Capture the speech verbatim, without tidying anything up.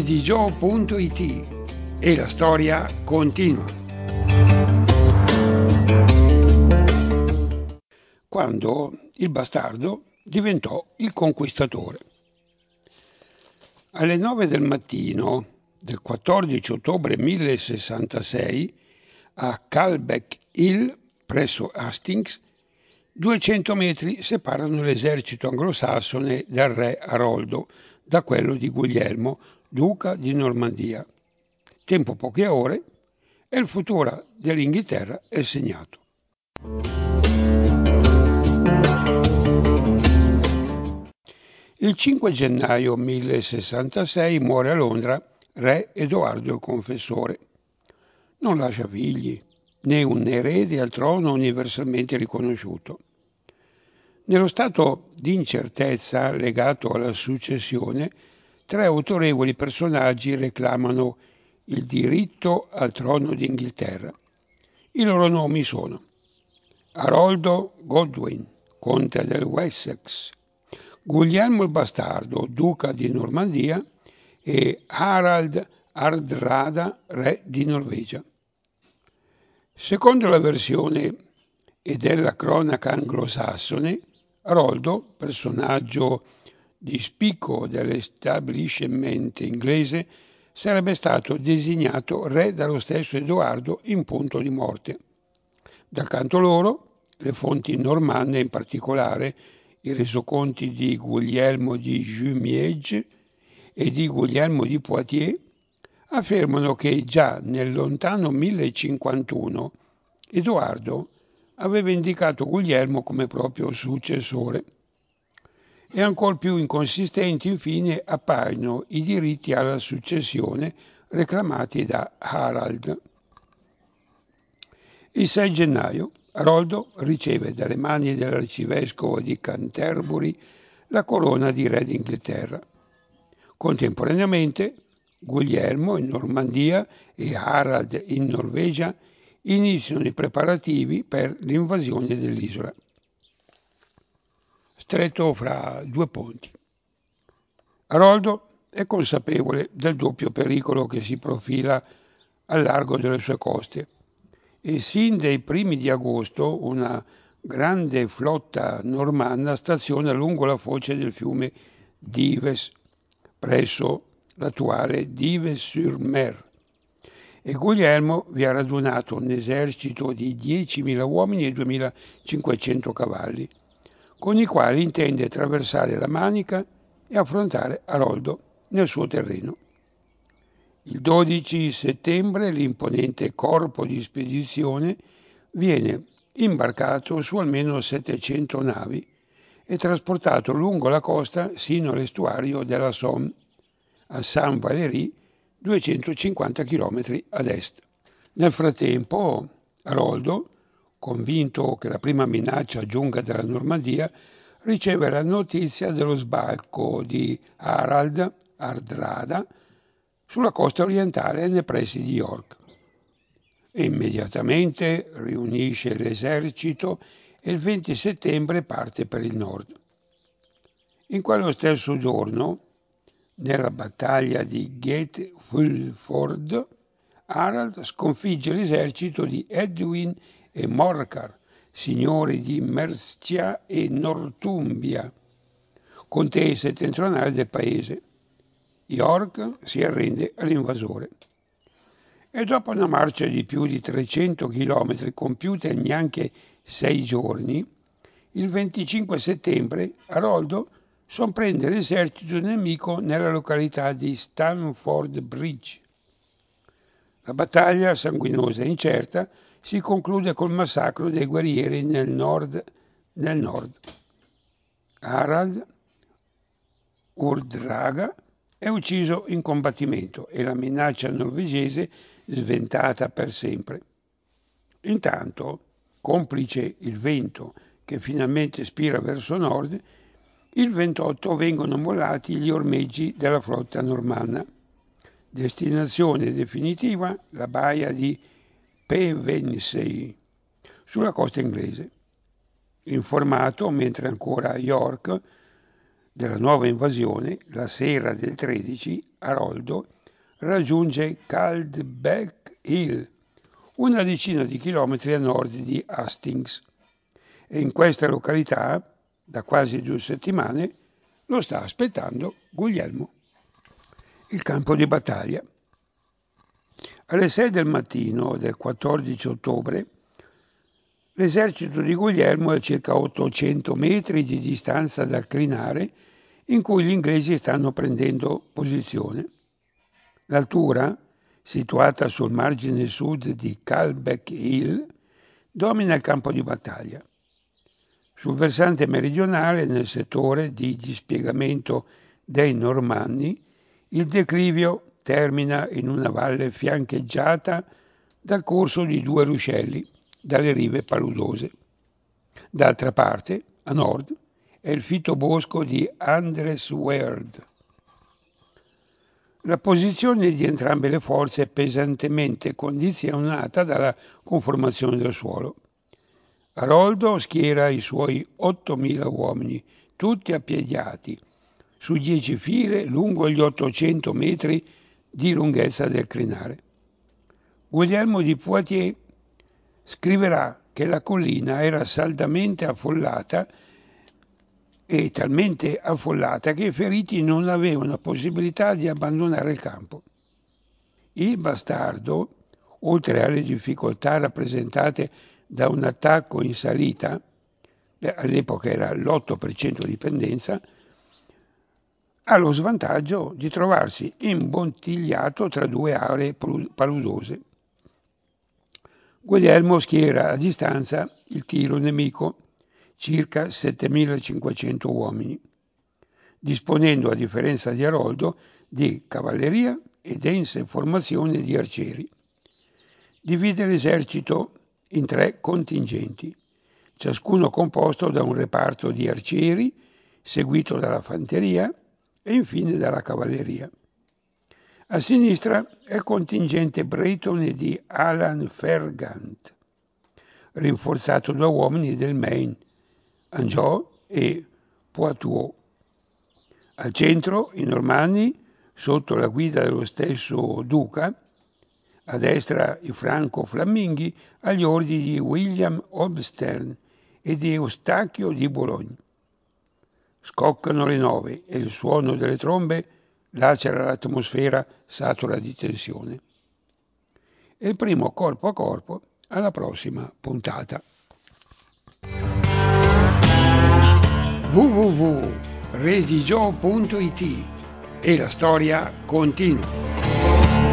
di Joe punto it e la storia continua. Quando il bastardo diventò il conquistatore. Alle nove del mattino del quattordici ottobre millesessantasei a Calbeck Hill, presso Hastings, duecento metri separano l'esercito anglosassone del re Aroldo da quello di Guglielmo, duca di Normandia. Tempo poche ore e il futuro dell'Inghilterra è segnato. Il cinque gennaio millesessantasei muore a Londra re Edoardo il Confessore. Non lascia figli, né un erede al trono universalmente riconosciuto. Nello stato di incertezza legato alla successione, tre autorevoli personaggi reclamano il diritto al trono d'Inghilterra. I loro nomi sono Aroldo Godwin, conte del Wessex, Guglielmo il Bastardo, duca di Normandia, e Harald Hardrada, re di Norvegia. Secondo la versione e della cronaca anglosassone, Aroldo, personaggio di spicco dell'establishment inglese, sarebbe stato designato re dallo stesso Edoardo in punto di morte. Dal canto loro, le fonti normanne, in particolare i resoconti di Guglielmo di Jumièges e di Guglielmo di Poitiers, affermano che già nel lontano millecinquantuno Edoardo aveva indicato Guglielmo come proprio successore. E ancor più inconsistenti, infine, appaiono i diritti alla successione reclamati da Harald. Il sei gennaio Aroldo riceve dalle mani dell'arcivescovo di Canterbury la corona di re d'Inghilterra. Contemporaneamente Guglielmo in Normandia e Harald in Norvegia iniziano i preparativi per l'invasione dell'isola. Stretto fra due ponti. Aroldo è consapevole del doppio pericolo che si profila al largo delle sue coste e sin dai primi di agosto una grande flotta normanna staziona lungo la foce del fiume Dives, presso l'attuale Dives-sur-Mer, e Guglielmo vi ha radunato un esercito di diecimila uomini e duemilacinquecento cavalli, con i quali intende attraversare la Manica e affrontare Aroldo nel suo terreno. Il dodici settembre l'imponente corpo di spedizione viene imbarcato su almeno settecento navi e trasportato lungo la costa sino all'estuario della Somme, a Saint-Valery, duecentocinquanta chilometri ad est. Nel frattempo, Aroldo, convinto che la prima minaccia giunga dalla Normandia, riceve la notizia dello sbarco di Harald Hardrada sulla costa orientale nei pressi di York e immediatamente riunisce l'esercito e il venti settembre parte per il nord. In quello stesso giorno, nella battaglia di Gatefulford, Harald sconfigge l'esercito di Edwin e Morcar, signori di Mercia e Northumbria, contee settentrionali del paese. York si arrende all'invasore. E dopo una marcia di più di trecento chilometri compiuta in neanche sei giorni, il venticinque settembre Aroldo sorprende l'esercito nemico nella località di Stamford Bridge. La battaglia, sanguinosa e incerta, si conclude col massacro dei guerrieri nel nord. Nel nord. Harald Hardrada è ucciso in combattimento e la minaccia norvegese sventata per sempre. Intanto, complice il vento che finalmente spira verso nord, il ventotto vengono mollati gli ormeggi della flotta normanna. Destinazione definitiva la baia di Pevensey, sulla costa inglese. Informato, mentre ancora a York, della nuova invasione, la sera del tredici, Aroldo raggiunge Caldbeck Hill, una decina di chilometri a nord di Hastings, e in questa località, da quasi due settimane, lo sta aspettando Guglielmo. Il campo di battaglia. Alle sei del mattino del quattordici ottobre, l'esercito di Guglielmo è a circa ottocento metri di distanza dal crinale in cui gli inglesi stanno prendendo posizione. L'altura, situata sul margine sud di Caldbeck Hill, domina il campo di battaglia. Sul versante meridionale, nel settore di dispiegamento dei Normanni, il declivio termina in una valle fiancheggiata dal corso di due ruscelli, dalle rive paludose. D'altra parte, a nord, è il fitto bosco di Andresweerd. La posizione di entrambe le forze è pesantemente condizionata dalla conformazione del suolo. Aroldo schiera i suoi ottomila uomini, tutti appiediati, su dieci file lungo gli ottocento metri di lunghezza del crinale. Guglielmo di Poitiers scriverà che la collina era saldamente affollata e talmente affollata che i feriti non avevano possibilità di abbandonare il campo. Il bastardo, oltre alle difficoltà rappresentate da un attacco in salita, all'epoca era l'otto per cento di pendenza, ha lo svantaggio di trovarsi imbottigliato tra due aree paludose. Guglielmo schiera a distanza il tiro nemico, circa settemilacinquecento uomini, disponendo, a differenza di Aroldo, di cavalleria e dense formazioni di arcieri. Divide l'esercito in tre contingenti, ciascuno composto da un reparto di arcieri, seguito dalla fanteria e infine dalla cavalleria. A sinistra è il contingente bretone di Alan Fergant, rinforzato da uomini del Maine, Anjou e Poitou. Al centro i Normanni, sotto la guida dello stesso duca, a destra i franco-flamminghi agli ordini di William Obstern e di Eustachio di Bologna. Scoccano le nove e il suono delle trombe lacera l'atmosfera satura di tensione. E il primo corpo a corpo alla prossima puntata. w w w punto redigio punto it e la storia continua.